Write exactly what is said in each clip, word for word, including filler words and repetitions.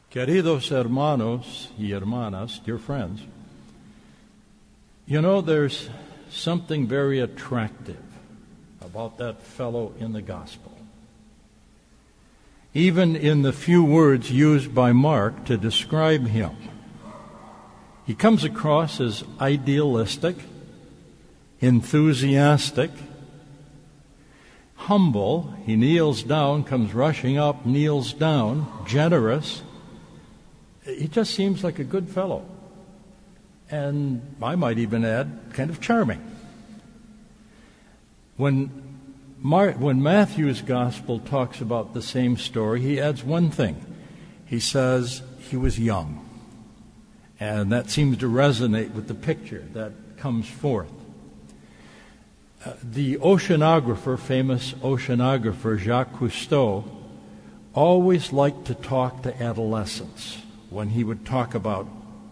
Queridos hermanos y hermanas, dear friends, you know, there's something very attractive about that fellow in the gospel. Even in the few words used by Mark to describe him, he comes across as idealistic, enthusiastic, humble. He kneels down, comes rushing up, kneels down, generous. He just seems like a good fellow. And I might even add, kind of charming. When, Mar- when Matthew's gospel talks about the same story, he adds one thing. He says he was young. And that seems to resonate with the picture that comes forth. Uh, the oceanographer, famous oceanographer Jacques Cousteau, always liked to talk to adolescents when he would talk about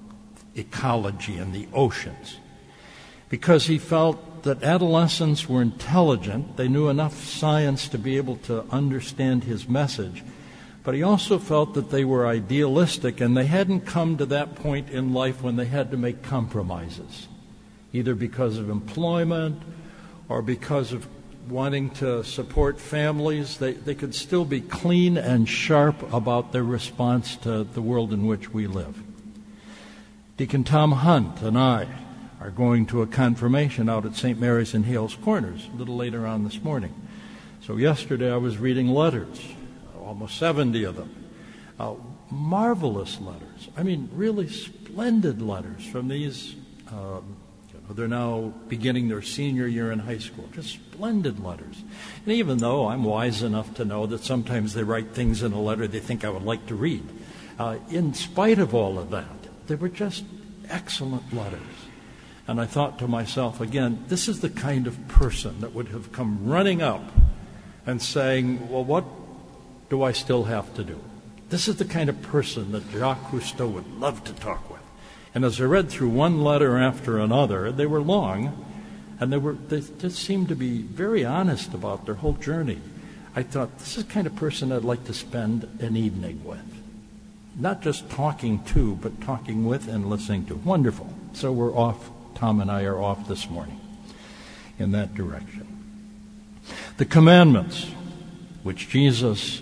ecology and the oceans, because he felt that adolescents were intelligent. They knew enough science to be able to understand his message, but he also felt that they were idealistic and they hadn't come to that point in life when they had to make compromises, either because of employment or because of wanting to support families. They, they could still be clean and sharp about their response to the world in which we live. Deacon Tom Hunt and I are going to a confirmation out at Saint Mary's in Hales Corners a little later on this morning. So yesterday I was reading letters, almost seventy of them. Uh, marvelous letters. I mean, really splendid letters from these um, They're now beginning their senior year in high school. Just splendid letters. And even though I'm wise enough to know that sometimes they write things in a letter they think I would like to read, uh, in spite of all of that, they were just excellent letters. And I thought to myself, again, this is the kind of person that would have come running up and saying, well, what do I still have to do? This is the kind of person that Jacques Cousteau would love to talk with. And as I read through one letter after another, they were long, and they were they just seemed to be very honest about their whole journey. I thought, this is the kind of person I'd like to spend an evening with. Not just talking to, but talking with and listening to. Wonderful. So we're off, Tom and I are off this morning in that direction. The commandments, which Jesus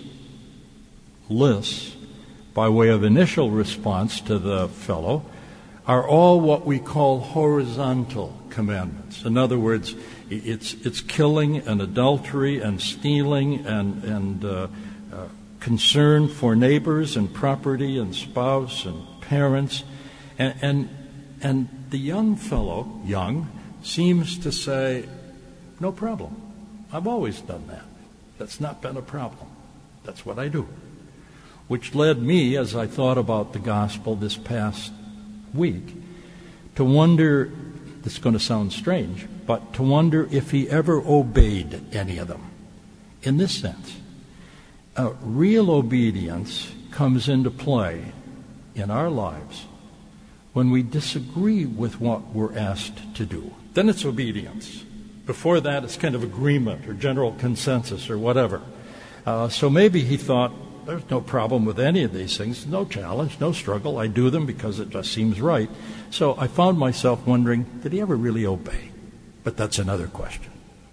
lists by way of initial response to the fellow, are all what we call horizontal commandments. In other words, it's it's killing and adultery and stealing and and uh, uh, concern for neighbors and property and spouse and parents, and and and the young fellow, young, seems to say, no problem. I've always done that. That's not been a problem. That's what I do. Which led me, as I thought about the gospel this past week, to wonder, this is going to sound strange, but to wonder if he ever obeyed any of them. In this sense, uh, real obedience comes into play in our lives when we disagree with what we're asked to do. Then it's obedience. Before that, it's kind of agreement or general consensus or whatever. Uh, so maybe he thought, there's no problem with any of these things, no challenge, no struggle. I do them because it just seems right. So I found myself wondering, did he ever really obey? But that's another question.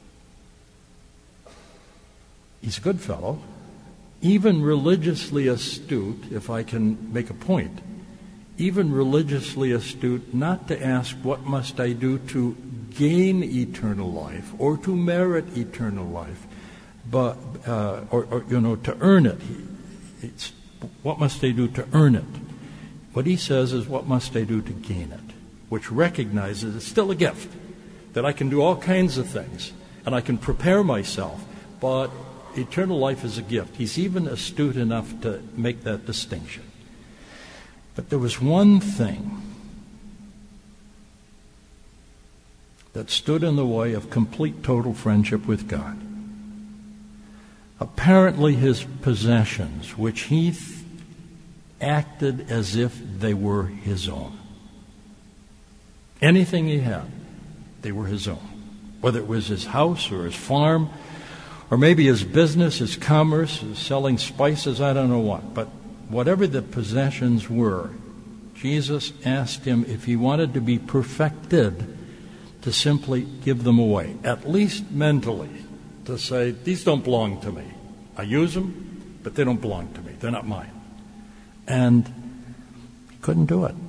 He's a good fellow, even religiously astute, if I can make a point, even religiously astute not to ask, what must I do to gain eternal life or to merit eternal life, but uh, or, or, you know, to earn it. It's, what must they do to earn it? What he says is, what must I do to gain it? Which recognizes it's still a gift, that I can do all kinds of things, and I can prepare myself, but eternal life is a gift. He's even astute enough to make that distinction. But there was one thing that stood in the way of complete, total friendship with God. Apparently his possessions, which he th- acted as if they were his own. Anything he had, they were his own. Whether it was his house or his farm, or maybe his business, his commerce, his selling spices, I don't know what. But whatever the possessions were, Jesus asked him if he wanted to be perfected to simply give them away, at least mentally, to say, these don't belong to me. I use them, but they don't belong to me. They're not mine. And he couldn't do it.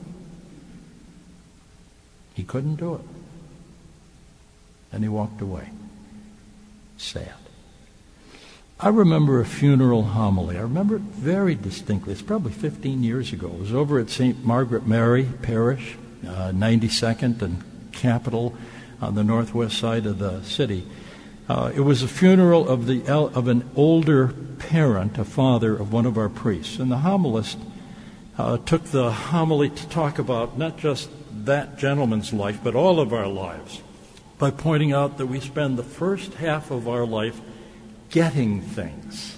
He couldn't do it. And he walked away. Sad. I remember a funeral homily. I remember it very distinctly. It's probably fifteen years ago. It was over at Saint Margaret Mary Parish, uh, ninety-second and Capitol on the northwest side of the city. Uh, it was a funeral of the of an older parent, a father of one of our priests. And the homilist uh, took the homily to talk about not just that gentleman's life, but all of our lives, by pointing out that we spend the first half of our life getting things.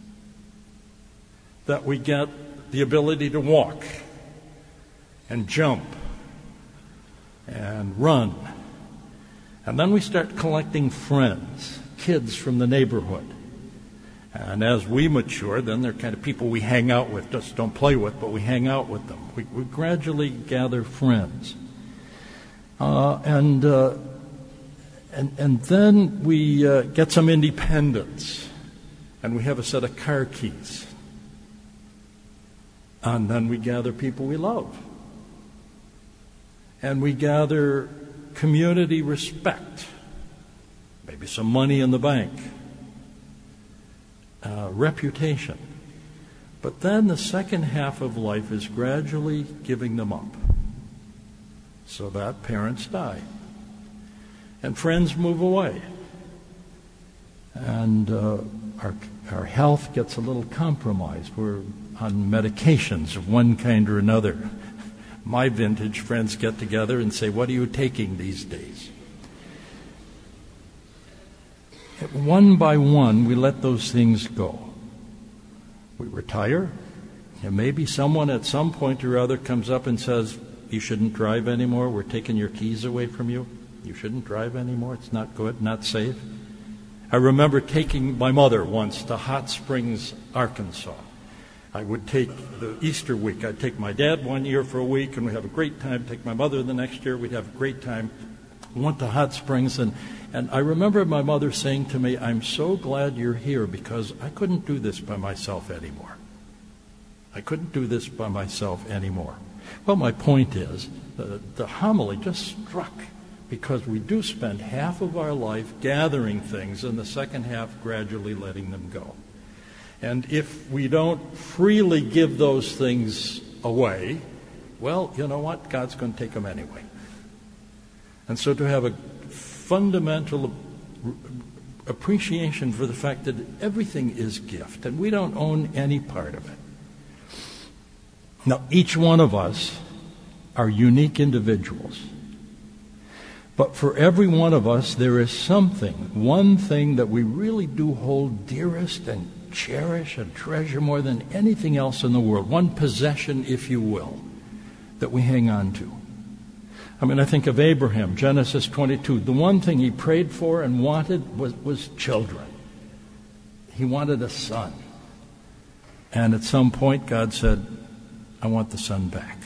That we get the ability to walk and jump and run. And then we start collecting friends, kids from the neighborhood. And as we mature, then they're kind of people we hang out with, just don't play with, but we hang out with them. We, we gradually gather friends. Uh, and, uh, and and then we uh, get some independence, and we have a set of car keys. And then we gather people we love. And we gather community respect, maybe some money in the bank, uh, reputation. But then the second half of life is gradually giving them up. So that parents die. And friends move away. And uh, our, our health gets a little compromised. We're on medications of one kind or another. My vintage friends get together and say, what are you taking these days? One by one, we let those things go. We retire, and maybe someone at some point or other comes up and says, you shouldn't drive anymore. We're taking your keys away from you. You shouldn't drive anymore. It's not good, not safe. I remember taking my mother once to Hot Springs, Arkansas. I would take the Easter week. I'd take my dad one year for a week, and we'd have a great time. Take my mother the next year. We'd have a great time. We went to Hot Springs, and, and I remember my mother saying to me, I'm so glad you're here because I couldn't do this by myself anymore. I couldn't do this by myself anymore. Well, my point is, the, the homily just struck because we do spend half of our life gathering things and the second half gradually letting them go. And if we don't freely give those things away, well, you know what? God's going to take them anyway. And so to have a fundamental appreciation for the fact that everything is gift, and we don't own any part of it. Now, each one of us are unique individuals. But for every one of us, there is something, one thing that we really do hold dearest and cherish and treasure more than anything else in the world, one possession, if you will, that we hang on to. I mean, I think of Abraham, Genesis twenty-two. The one thing he prayed for and wanted was, was children. He wanted a son. And at some point, God said, I want the son back.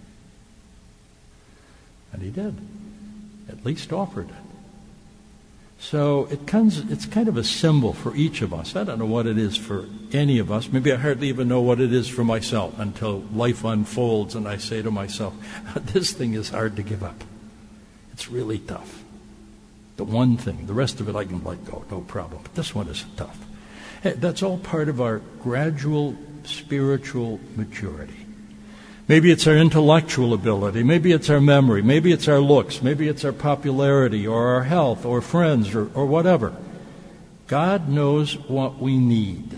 And he did. At least offered it. So it comes, it's kind of a symbol for each of us. I don't know what it is for any of us. Maybe I hardly even know what it is for myself until life unfolds and I say to myself, this thing is hard to give up. It's really tough. The one thing, the rest of it I can let go, no problem. But this one is tough. Hey, that's all part of our gradual spiritual maturity. Maybe it's our intellectual ability. Maybe it's our memory. Maybe it's our looks. Maybe it's our popularity or our health or friends or, or whatever. God knows what we need.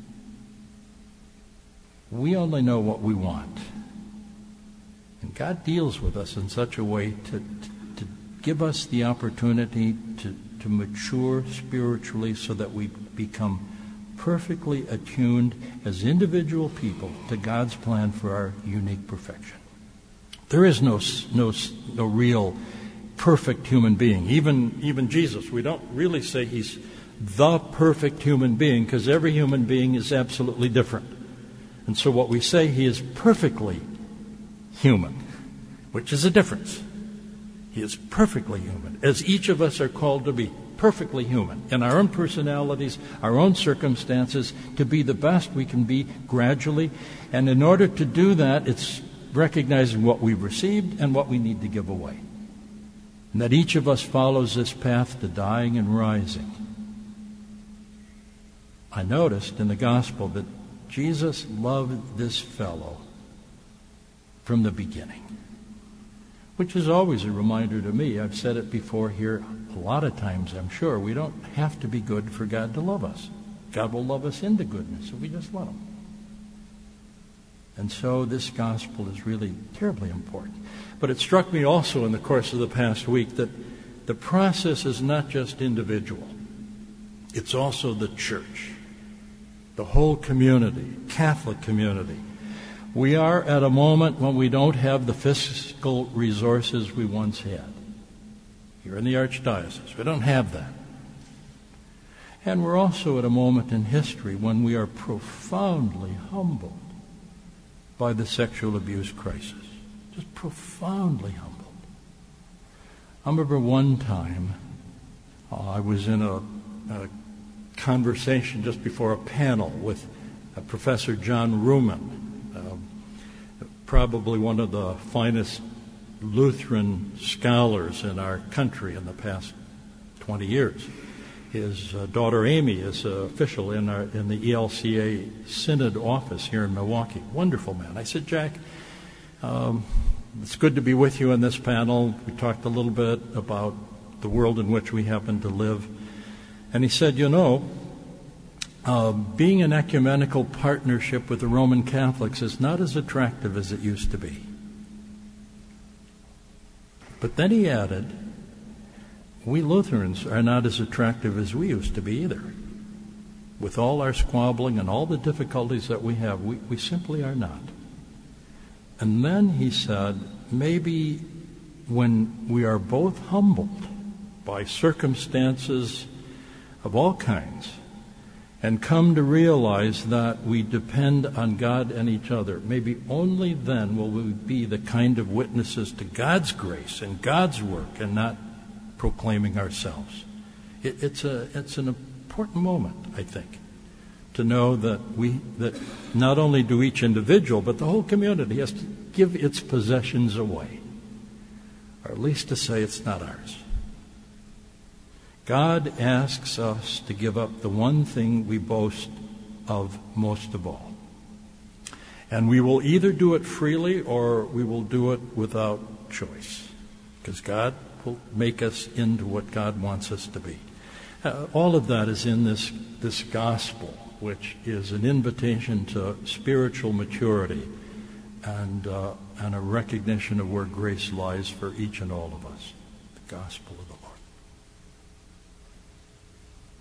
We only know what we want. And God deals with us in such a way to, to, to give us the opportunity to, to mature spiritually so that we become perfectly attuned as individual people to God's plan for our unique perfection. There is no no no real perfect human being. Even even Jesus, we don't really say he's the perfect human being because every human being is absolutely different. And so what we say, he is perfectly human, which is a difference. He is perfectly human, as each of us are called to be perfectly human in our own personalities, our own circumstances, to be the best we can be gradually. And in order to do that, it's recognizing what we've received and what we need to give away. And that each of us follows this path to dying and rising. I noticed in the gospel that Jesus loved this fellow from the beginning, which is always a reminder to me. I've said it before here a lot of times, I'm sure. We don't have to be good for God to love us. God will love us into goodness if we just let him. And so this gospel is really terribly important. But it struck me also in the course of the past week that the process is not just individual. It's also the church, the whole community, Catholic community. We are at a moment when we don't have the fiscal resources we once had. Here in the Archdiocese, we don't have that. And we're also at a moment in history when we are profoundly humbled by the sexual abuse crisis. Just profoundly humbled. I remember one time uh, I was in a, a conversation just before a panel with uh, Professor John Ruman, probably one of the finest Lutheran scholars in our country in the past twenty years. His uh, daughter Amy is an official in our in the E L C A Synod office here in Milwaukee. Wonderful man. I said, Jack, um, it's good to be with you in this panel. We talked a little bit about the world in which we happen to live. And he said, you know, Uh, being an ecumenical partnership with the Roman Catholics is not as attractive as it used to be. But then he added, we Lutherans are not as attractive as we used to be either. With all our squabbling and all the difficulties that we have, we, we simply are not. And then he said, maybe when we are both humbled by circumstances of all kinds, and come to realize that we depend on God and each other, maybe only then will we be the kind of witnesses to God's grace and God's work and not proclaiming ourselves. It, it's a it's an important moment, I think, to know that we that not only do each individual, but the whole community has to give its possessions away, or at least to say it's not ours. God asks us to give up the one thing we boast of most of all. And we will either do it freely or we will do it without choice, because God will make us into what God wants us to be. Uh, all of that is in this, this gospel, which is an invitation to spiritual maturity and, uh, and a recognition of where grace lies for each and all of us. The gospel of